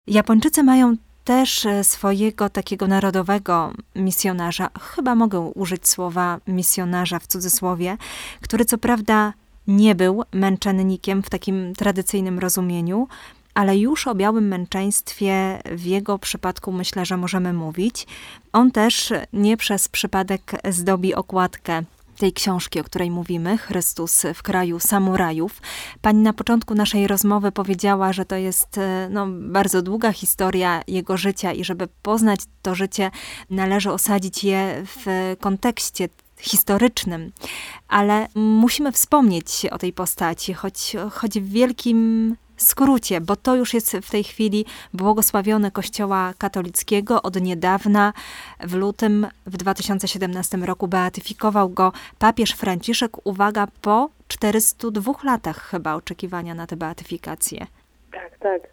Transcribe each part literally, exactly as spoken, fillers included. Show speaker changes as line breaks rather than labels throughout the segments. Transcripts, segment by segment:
Japończycy mają też swojego takiego narodowego misjonarza, chyba mogę użyć słowa misjonarza w cudzysłowie, który co prawda nie był męczennikiem w takim tradycyjnym rozumieniu, ale już o białym męczeństwie w jego przypadku myślę, że możemy mówić. On też nie przez przypadek zdobi okładkę tej książki, o której mówimy, Chrystus w kraju samurajów. Pani na początku naszej rozmowy powiedziała, że to jest no, bardzo długa historia jego życia i żeby poznać to życie, należy osadzić je w kontekście historycznym. Ale musimy wspomnieć o tej postaci, choć, choć w wielkim skrócie, bo to już jest w tej chwili błogosławiony Kościoła katolickiego. Od niedawna, w lutym w dwa tysiące siedemnastym roku beatyfikował go papież Franciszek, uwaga, po czterystu dwóch latach chyba oczekiwania na tę beatyfikację.
Tak, tak.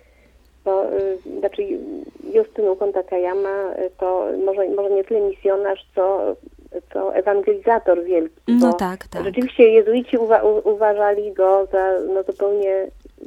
To, y, znaczy Justyn Ukon Takayama to może, może nie tyle misjonarz, co, co ewangelizator wielki.
No tak, tak.
Rzeczywiście jezuici uwa- u- uważali go za no, zupełnie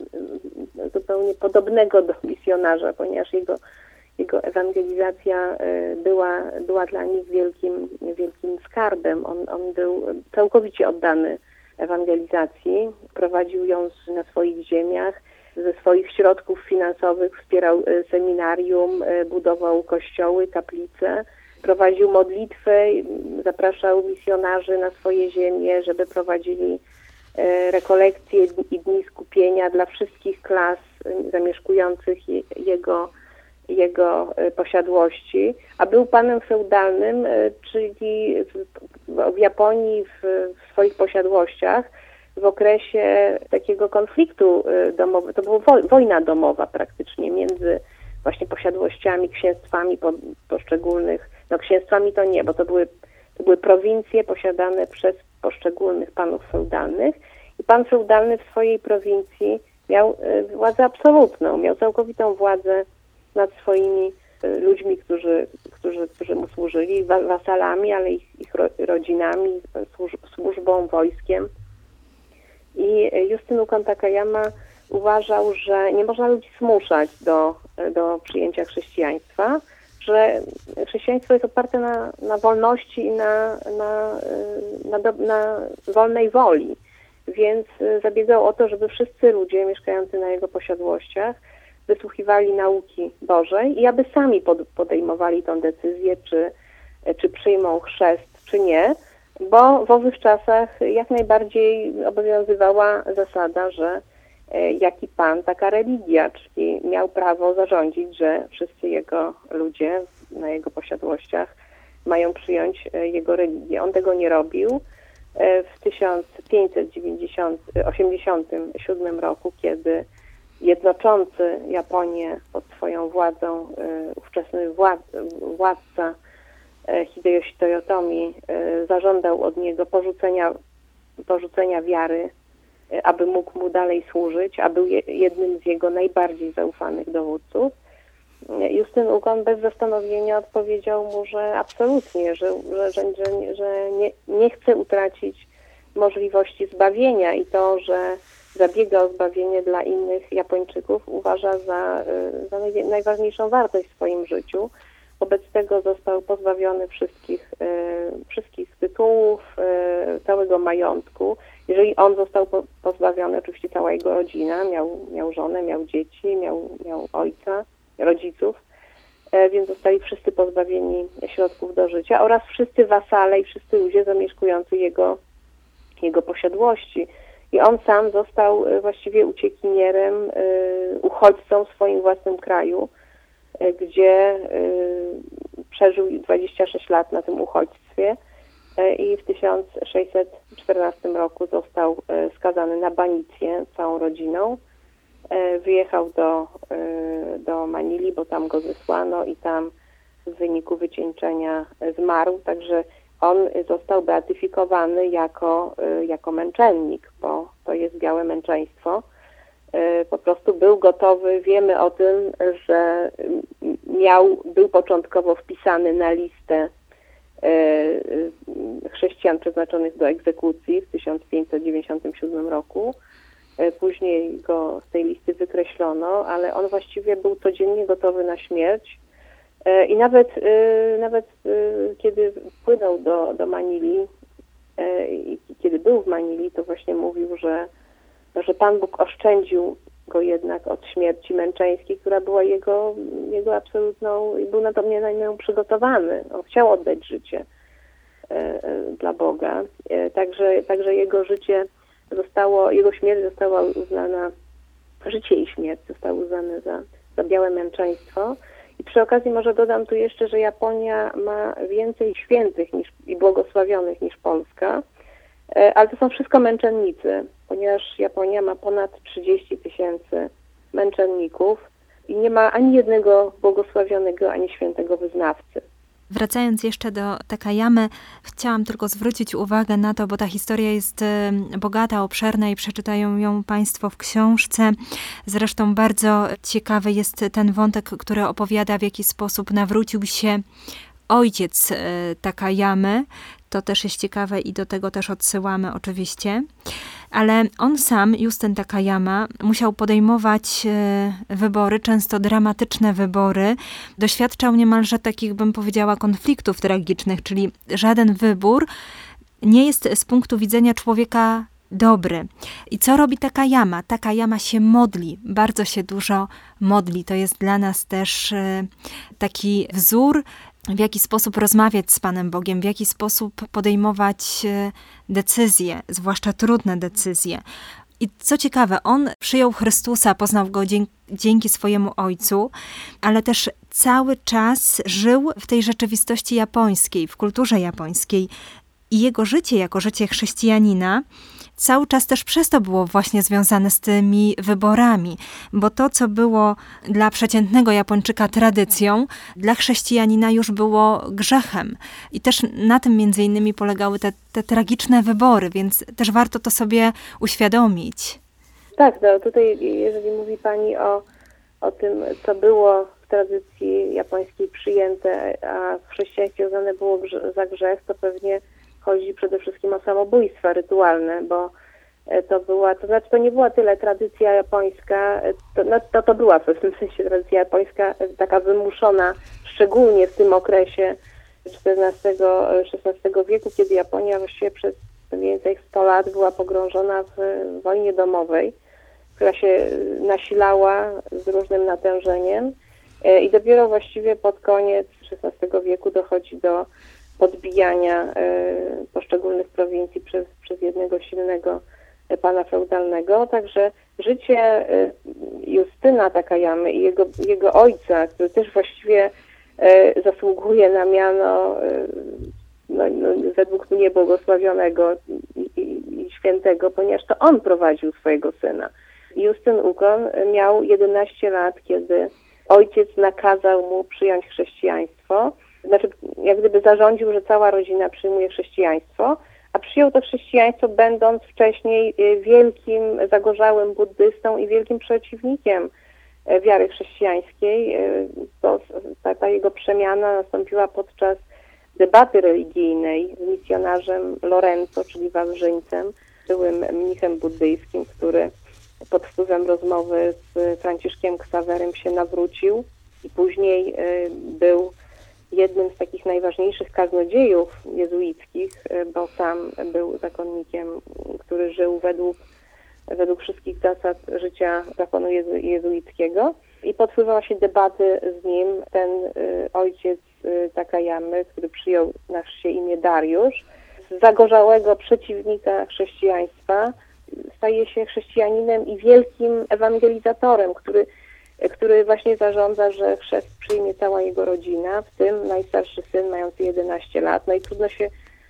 zupełnie podobnego do misjonarza, ponieważ jego, jego ewangelizacja była, była dla nich wielkim, wielkim skarbem. On, on był całkowicie oddany ewangelizacji, prowadził ją na swoich ziemiach, ze swoich środków finansowych wspierał seminarium, budował kościoły, kaplice, prowadził modlitwę, zapraszał misjonarzy na swoje ziemie, żeby prowadzili rekolekcje i dni skupienia dla wszystkich klas zamieszkujących jego, jego posiadłości, a był panem feudalnym, czyli w, w Japonii w, w swoich posiadłościach w okresie takiego konfliktu domowego, to była wojna domowa praktycznie między właśnie posiadłościami, księstwami po, poszczególnych, no księstwami to nie, bo to były, to były prowincje posiadane przez poszczególnych panów feudalnych i pan feudalny w swojej prowincji miał władzę absolutną, miał całkowitą władzę nad swoimi ludźmi, którzy, którzy, którzy mu służyli, wasalami, ale ich, ich rodzinami, służ, służbą, wojskiem. I Justyn Ukon Takayama uważał, że nie można ludzi zmuszać do, do przyjęcia chrześcijaństwa, że chrześcijaństwo jest oparte na, na wolności i na, na, na, do, na wolnej woli. Więc zabiegał o to, żeby wszyscy ludzie mieszkający na jego posiadłościach wysłuchiwali nauki Bożej i aby sami pod, podejmowali tę decyzję, czy, czy przyjmą chrzest, czy nie, bo w owych czasach jak najbardziej obowiązywała zasada, że jaki pan, taka religia, czyli miał prawo zarządzić, że wszyscy jego ludzie na jego posiadłościach mają przyjąć jego religię. On tego nie robił. W tysiąc pięćset osiemdziesiątym siódmym roku, kiedy jednoczący Japonię pod swoją władzą ówczesny władca Hideyoshi Toyotomi zażądał od niego porzucenia, porzucenia wiary, aby mógł mu dalej służyć, a był jednym z jego najbardziej zaufanych dowódców. Justyn Ukon bez zastanowienia odpowiedział mu, że absolutnie, że, że, że, że, że nie, nie chce utracić możliwości zbawienia i to, że zabiega o zbawienie dla innych Japończyków, uważa za, za najważniejszą wartość w swoim życiu. Wobec tego został pozbawiony wszystkich, wszystkich tytułów, całego majątku. Jeżeli on został pozbawiony, oczywiście cała jego rodzina, miał, miał żonę, miał dzieci, miał, miał ojca, rodziców, więc zostali wszyscy pozbawieni środków do życia oraz wszyscy wasale i wszyscy ludzie zamieszkujący jego, jego posiadłości. I on sam został właściwie uciekinierem, uchodźcą w swoim własnym kraju, gdzie przeżył dwadzieścia sześć lat na tym uchodźstwie i w tysiąc sześćset czternastym roku został skazany na banicję całą rodziną. Wyjechał do, do Manili, bo tam go zesłano i tam w wyniku wycieńczenia zmarł, także on został beatyfikowany jako, jako męczennik, bo to jest białe męczeństwo. Po prostu był gotowy, wiemy o tym, że miał, był początkowo wpisany na listę chrześcijan przeznaczonych do egzekucji w tysiąc pięćset dziewięćdziesiątym siódmym roku Później go z tej listy wykreślono, ale on właściwie był codziennie gotowy na śmierć. I nawet, nawet kiedy płynął do, do Manili i kiedy był w Manili, to właśnie mówił, że, że Pan Bóg oszczędził go jednak od śmierci męczeńskiej, która była jego, jego absolutną, i był na to mnie na nią przygotowany. On chciał oddać życie dla Boga. Także, także jego życie zostało, jego śmierć została uznana, życie i śmierć zostały uznane za, za białe męczeństwo. I przy okazji może dodam tu jeszcze, że Japonia ma więcej świętych niż, i błogosławionych niż Polska, ale to są wszystko męczennicy, ponieważ Japonia ma ponad trzydzieści tysięcy męczenników i nie ma ani jednego błogosławionego, ani świętego wyznawcy.
Wracając jeszcze do Takayamy, chciałam tylko zwrócić uwagę na to, bo ta historia jest bogata, obszerna i przeczytają ją Państwo w książce. Zresztą bardzo ciekawy jest ten wątek, który opowiada, w jaki sposób nawrócił się ojciec Takayamy. To też jest ciekawe i do tego też odsyłamy oczywiście. Ale on sam, Justyn Takayama, musiał podejmować wybory, często dramatyczne wybory. Doświadczał niemalże takich, bym powiedziała, konfliktów tragicznych, czyli żaden wybór nie jest z punktu widzenia człowieka dobry. I co robi Takayama? Takayama się modli, bardzo się dużo modli. To jest dla nas też taki wzór, w jaki sposób rozmawiać z Panem Bogiem, w jaki sposób podejmować decyzje, zwłaszcza trudne decyzje. I co ciekawe, on przyjął Chrystusa, poznał Go dzięki, dzięki swojemu ojcu, ale też cały czas żył w tej rzeczywistości japońskiej, w kulturze japońskiej. I jego życie jako życie chrześcijanina cały czas też przez to było właśnie związane z tymi wyborami, bo to, co było dla przeciętnego Japończyka tradycją, dla chrześcijanina już było grzechem. I też na tym między innymi polegały te, te tragiczne wybory, więc też warto to sobie uświadomić.
Tak, no tutaj jeżeli mówi Pani o, o tym, co było w tradycji japońskiej przyjęte, a w chrześcijaństwie uznane było grze- za grzech, to pewnie chodzi przede wszystkim o samobójstwa rytualne, bo to była, to znaczy to nie była tyle tradycja japońska, to, no, to, to była w pewnym sensie tradycja japońska, taka wymuszona, szczególnie w tym okresie czternastego szesnastego wieku, kiedy Japonia właściwie przez mniej więcej sto lat była pogrążona w wojnie domowej, która się nasilała z różnym natężeniem i dopiero właściwie pod koniec szesnastego wieku dochodzi do podbijania y, poszczególnych prowincji przez, przez jednego silnego pana feudalnego. Także życie y, Justyna Takayamy i jego, jego ojca, który też właściwie y, zasługuje na miano y, no, no, według mnie błogosławionego i, i, i świętego, ponieważ to on prowadził swojego syna. Justyn Ukon miał jedenaście lat, kiedy ojciec nakazał mu przyjąć chrześcijaństwo. Znaczy, jak gdyby zarządził, że cała rodzina przyjmuje chrześcijaństwo, a przyjął to chrześcijaństwo, będąc wcześniej wielkim, zagorzałym buddystą i wielkim przeciwnikiem wiary chrześcijańskiej. To, ta, ta jego przemiana nastąpiła podczas debaty religijnej z misjonarzem Lorenzo, czyli Wawrzyńcem, byłym mnichem buddyjskim, który pod wpływem rozmowy z Franciszkiem Ksawerym się nawrócił i później był jednym z takich najważniejszych kaznodziejów jezuickich, bo sam był zakonnikiem, który żył według, według wszystkich zasad życia zakonu jezu, jezuickiego. I pod wpływem właśnie debaty z nim ten y, ojciec y, Takayamy, który przyjął na chrzcie imię Dariusz, z zagorzałego przeciwnika chrześcijaństwa staje się chrześcijaninem i wielkim ewangelizatorem, który który właśnie zarządza, że chrzest przyjmie cała jego rodzina, w tym najstarszy syn mający jedenaście lat. No i trudno się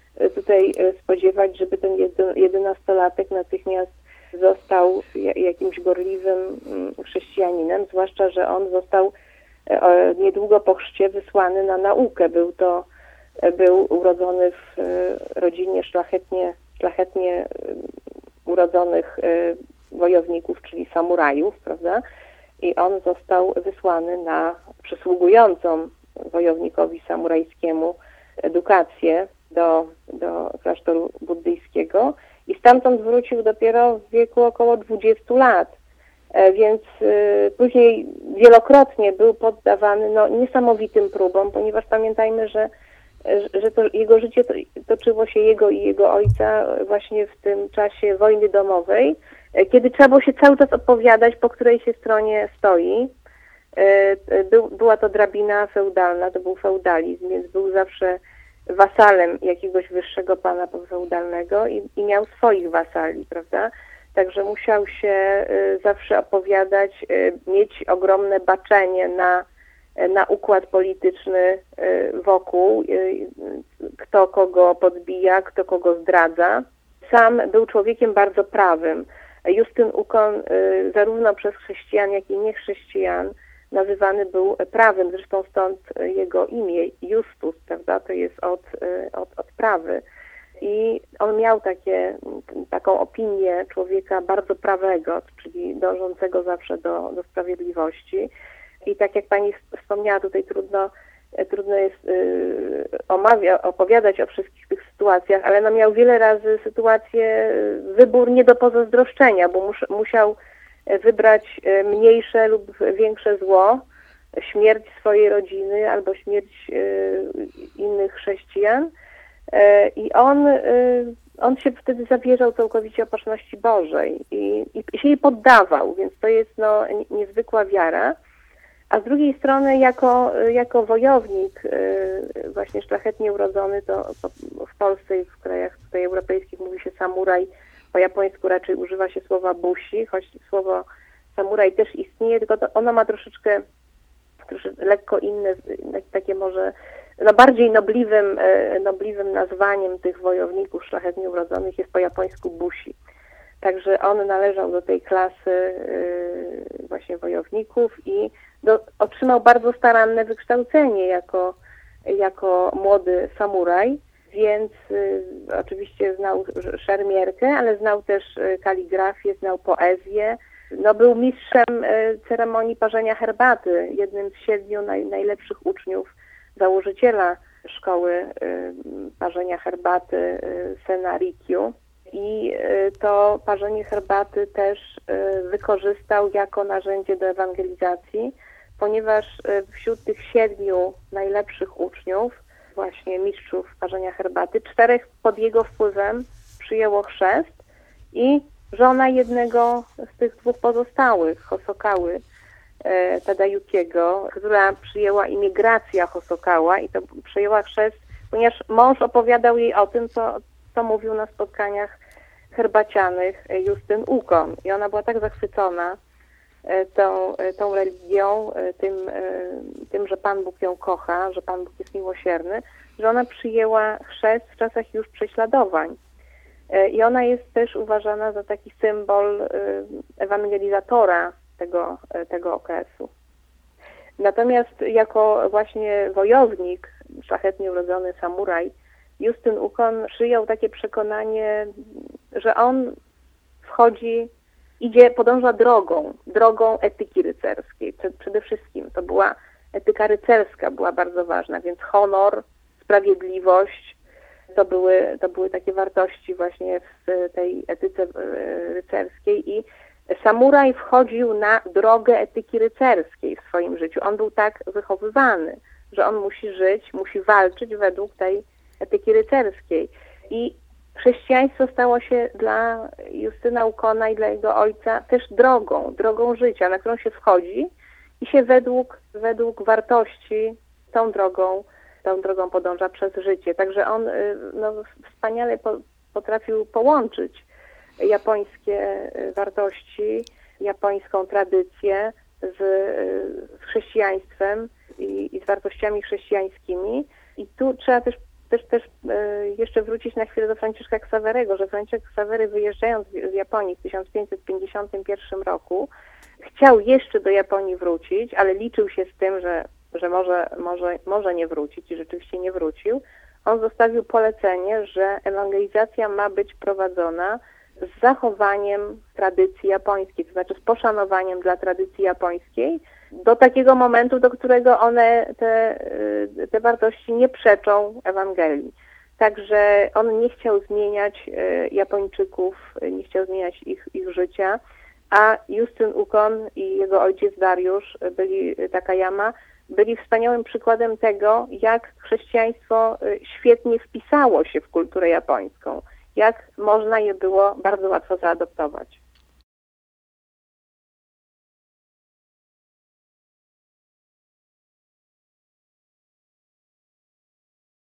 tutaj spodziewać, żeby ten jedenastolatek natychmiast został jakimś gorliwym chrześcijaninem, zwłaszcza, że on został niedługo po chrzcie wysłany na naukę. Był to, był urodzony w rodzinie szlachetnie, szlachetnie urodzonych wojowników, czyli samurajów, prawda? I on został wysłany na przysługującą wojownikowi samurajskiemu edukację do, do klasztoru buddyjskiego. i stamtąd wrócił dopiero w wieku około dwudziestu lat. Więc później wielokrotnie był poddawany no, niesamowitym próbom, ponieważ pamiętajmy, że, że to jego życie to, toczyło się jego i jego ojca właśnie w tym czasie wojny domowej, kiedy trzeba było się cały czas opowiadać, po której się stronie stoi. Był, była to drabina feudalna, to był feudalizm, więc był zawsze wasalem jakiegoś wyższego pana feudalnego i, i miał swoich wasali, prawda? Także musiał się zawsze opowiadać, mieć ogromne baczenie na, na układ polityczny wokół, kto kogo podbija, kto kogo zdradza. Sam był człowiekiem bardzo prawym. Justyn Ukon zarówno przez chrześcijan, jak i niechrześcijan nazywany był prawym, zresztą stąd jego imię Justus, prawda, to jest od, od, od prawy. I on miał takie, taką opinię człowieka bardzo prawego, czyli dążącego zawsze do, do sprawiedliwości. I tak jak pani wspomniała, tutaj trudno, trudno jest y, omawia, opowiadać o wszystkich tych sytuacjach, ale no miał wiele razy sytuację, wybór nie do pozazdroszczenia, bo mus, musiał wybrać mniejsze lub większe zło, śmierć swojej rodziny albo śmierć y, innych chrześcijan. I on, on się wtedy zawierzał całkowicie opatrzności Bożej i, i się jej poddawał, więc to jest no, niezwykła wiara. A z drugiej strony jako, jako wojownik, właśnie szlachetnie urodzony, to w Polsce i w krajach tutaj europejskich mówi się samuraj, po japońsku raczej używa się słowa bushi, choć słowo samuraj też istnieje, tylko to ono ma troszeczkę, troszeczkę lekko inne, takie może no bardziej nobliwym, nobliwym nazwaniem tych wojowników szlachetnie urodzonych jest po japońsku bushi. Także on należał do tej klasy właśnie wojowników i do, otrzymał bardzo staranne wykształcenie jako, jako młody samuraj, więc y, oczywiście znał szermierkę, ale znał też kaligrafię, znał poezję. No, był mistrzem y, ceremonii parzenia herbaty, jednym z siedmiu naj, najlepszych uczniów założyciela szkoły y, parzenia herbaty y, Sena Rikyu. I y, to parzenie herbaty też y, wykorzystał jako narzędzie do ewangelizacji, ponieważ y, wśród tych siedmiu najlepszych uczniów, właśnie mistrzów parzenia herbaty, czterech pod jego wpływem przyjęło chrzest i żona jednego z tych dwóch pozostałych, Hosokały e, Tadayukiego, która przyjęła imię Gracja Hosokała i to przyjęła chrzest, ponieważ mąż opowiadał jej o tym, co, co mówił na spotkaniach herbacianych Justyn Ukon. I ona była tak zachwycona e, tą, e, tą religią, e, tym, e, tym, że Pan Bóg ją kocha, że Pan Bóg jest miłosierny, że ona przyjęła chrzest w czasach już prześladowań. I ona jest też uważana za taki symbol ewangelizatora tego, tego okresu. Natomiast jako właśnie wojownik, szlachetnie urodzony samuraj, Justyn Ukon przyjął takie przekonanie, że on wchodzi, idzie, podąża drogą, drogą etyki rycerskiej. Przede wszystkim to była etyka rycerska, była bardzo ważna, więc honor, sprawiedliwość, To były, to były takie wartości właśnie w tej etyce rycerskiej i samuraj wchodził na drogę etyki rycerskiej w swoim życiu. On był tak wychowywany, że on musi żyć, musi walczyć według tej etyki rycerskiej. I chrześcijaństwo stało się dla Justyna Ukona i dla jego ojca też drogą, drogą życia, na którą się wchodzi i się według, według wartości tą drogą tą drogą podąża przez życie. Także on no, wspaniale po, potrafił połączyć japońskie wartości, japońską tradycję z, z chrześcijaństwem i, i z wartościami chrześcijańskimi. I tu trzeba też, też, też jeszcze wrócić na chwilę do Franciszka Ksawerego, że Franciszek Ksawery, wyjeżdżając z Japonii w tysiąc pięćset pięćdziesiątym pierwszym roku, chciał jeszcze do Japonii wrócić, ale liczył się z tym, że że może, może, może nie wrócić i rzeczywiście nie wrócił. On zostawił polecenie, że ewangelizacja ma być prowadzona z zachowaniem tradycji japońskiej, to znaczy z poszanowaniem dla tradycji japońskiej, do takiego momentu, do którego one, te, te wartości nie przeczą Ewangelii. Także on nie chciał zmieniać Japończyków, nie chciał zmieniać ich, ich życia, a Justyn Ukon i jego ojciec Dariusz byli, Takayama, byli wspaniałym przykładem tego, jak chrześcijaństwo świetnie wpisało się w kulturę japońską, jak można je było bardzo łatwo zaadoptować.